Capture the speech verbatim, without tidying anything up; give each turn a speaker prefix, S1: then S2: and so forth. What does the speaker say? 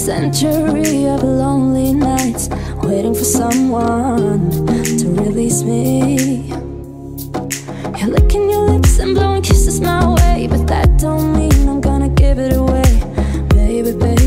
S1: century of lonely nights, waiting for someone to release me. You're licking your lips and blowing kisses my way, but that don't mean I'm gonna give it away. Baby, baby,